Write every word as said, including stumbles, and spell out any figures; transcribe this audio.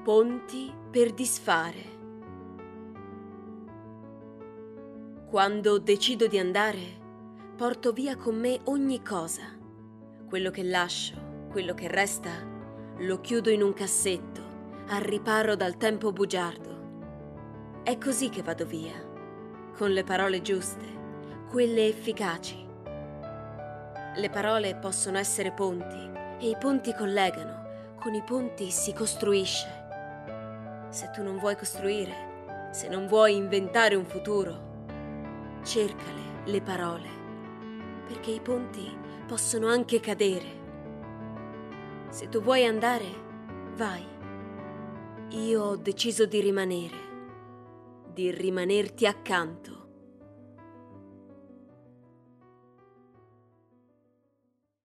Ponti per disfare. Quando decido di andare, porto via con me ogni cosa. Quello che lascio, quello che resta, lo chiudo in un cassetto, al riparo dal tempo bugiardo. È così che vado via, con le parole giuste, quelle efficaci. Le parole possono essere ponti e i ponti collegano, con i ponti si costruisce. Se tu non vuoi costruire, se non vuoi inventare un futuro, cercale le parole, perché i ponti possono anche cadere. Se tu vuoi andare, vai. Io ho deciso di rimanere, di rimanerti accanto.